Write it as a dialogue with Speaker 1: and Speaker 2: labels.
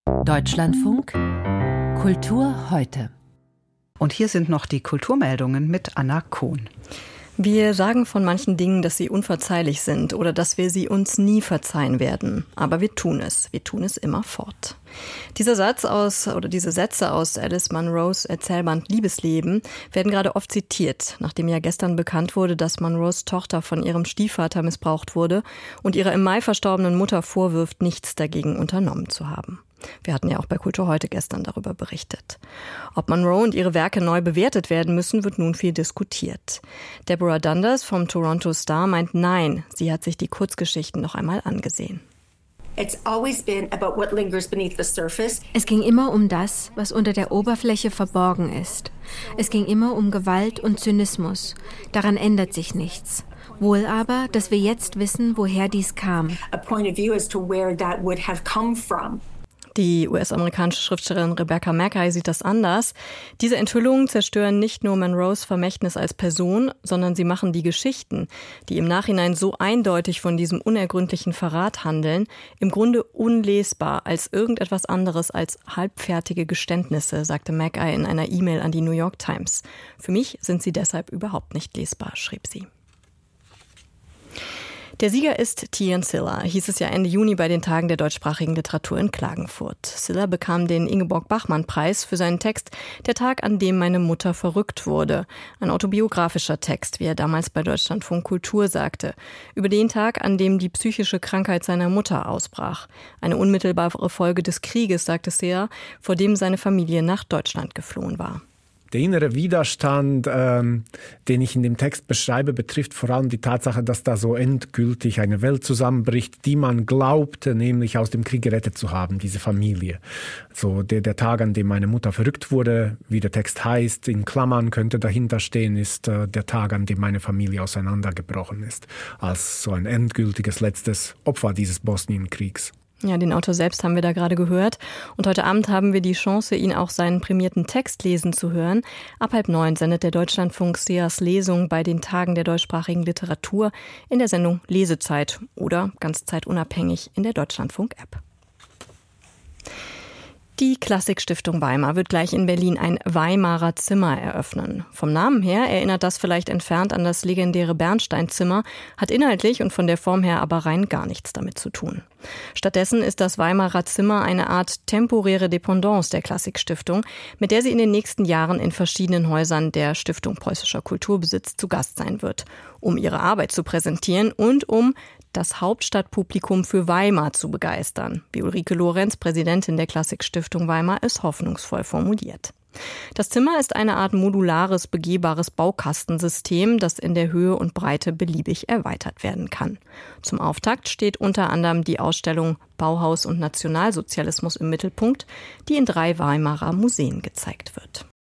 Speaker 1: Deutschlandfunk Kultur heute.
Speaker 2: Und hier sind noch die Kulturmeldungen mit Anna Kohn.
Speaker 3: Wir sagen von manchen Dingen, dass sie unverzeihlich sind oder dass wir sie uns nie verzeihen werden. Aber wir tun es. Wir tun es immerfort. Diese Sätze aus Alice Munros Erzählband Liebesleben werden gerade oft zitiert, nachdem ja gestern bekannt wurde, dass Munros Tochter von ihrem Stiefvater missbraucht wurde und ihrer im Mai verstorbenen Mutter vorwirft, nichts dagegen unternommen zu haben. Wir hatten ja auch bei Kultur heute gestern darüber berichtet. Ob Munro und ihre Werke neu bewertet werden müssen, wird nun viel diskutiert. Deborah Dundas vom Toronto Star meint nein, sie hat sich die Kurzgeschichten noch einmal angesehen.
Speaker 4: Es
Speaker 5: ging immer um das, was unter der Oberfläche verborgen ist. Es ging immer um Gewalt und Zynismus. Daran ändert sich nichts. Wohl aber, dass wir jetzt wissen, woher dies kam.
Speaker 3: Die US-amerikanische Schriftstellerin Rebecca Mackay sieht das anders. Diese Enthüllungen zerstören nicht nur Munros Vermächtnis als Person, sondern sie machen die Geschichten, die im Nachhinein so eindeutig von diesem unergründlichen Verrat handeln, im Grunde unlesbar als irgendetwas anderes als halbfertige Geständnisse, sagte Mackay in einer E-Mail an die New York Times. Für mich sind sie deshalb überhaupt nicht lesbar, schrieb sie. Der Sieger ist Tian Silla, hieß es ja Ende Juni bei den Tagen der deutschsprachigen Literatur in Klagenfurt. Silla bekam den Ingeborg-Bachmann-Preis für seinen Text »Der Tag, an dem meine Mutter verrückt wurde«. Ein autobiografischer Text, wie er damals bei Deutschlandfunk Kultur sagte. Über den Tag, an dem die psychische Krankheit seiner Mutter ausbrach. Eine unmittelbare Folge des Krieges, sagte Silla, vor dem seine Familie nach Deutschland geflohen war.
Speaker 6: Der innere Widerstand, den ich in dem Text beschreibe, betrifft vor allem die Tatsache, dass da so endgültig eine Welt zusammenbricht, die man glaubte, nämlich aus dem Krieg gerettet zu haben, diese Familie. So der Tag, an dem meine Mutter verrückt wurde, wie der Text heißt, in Klammern könnte dahinter stehen, ist der Tag, an dem meine Familie auseinandergebrochen ist, als so ein endgültiges letztes Opfer dieses Bosnienkriegs.
Speaker 3: Ja, den Autor selbst haben wir da gerade gehört. Und heute Abend haben wir die Chance, ihn auch seinen prämierten Text lesen zu hören. Ab 8:30 sendet der Deutschlandfunk Seas Lesung bei den Tagen der deutschsprachigen Literatur in der Sendung Lesezeit oder ganz zeitunabhängig in der Deutschlandfunk-App. Die Klassikstiftung Weimar wird gleich in Berlin ein Weimarer Zimmer eröffnen. Vom Namen her erinnert das vielleicht entfernt an das legendäre Bernsteinzimmer, hat inhaltlich und von der Form her aber rein gar nichts damit zu tun. Stattdessen ist das Weimarer Zimmer eine Art temporäre Dependance der Klassikstiftung, mit der sie in den nächsten Jahren in verschiedenen Häusern der Stiftung Preußischer Kulturbesitz zu Gast sein wird, um ihre Arbeit zu präsentieren und um das Hauptstadtpublikum für Weimar zu begeistern, wie Ulrike Lorenz, Präsidentin der Klassikstiftung Weimar, es hoffnungsvoll formuliert. Das Zimmer ist eine Art modulares, begehbares Baukastensystem, das in der Höhe und Breite beliebig erweitert werden kann. Zum Auftakt steht unter anderem die Ausstellung Bauhaus und Nationalsozialismus im Mittelpunkt, die in 3 Weimarer Museen gezeigt wird.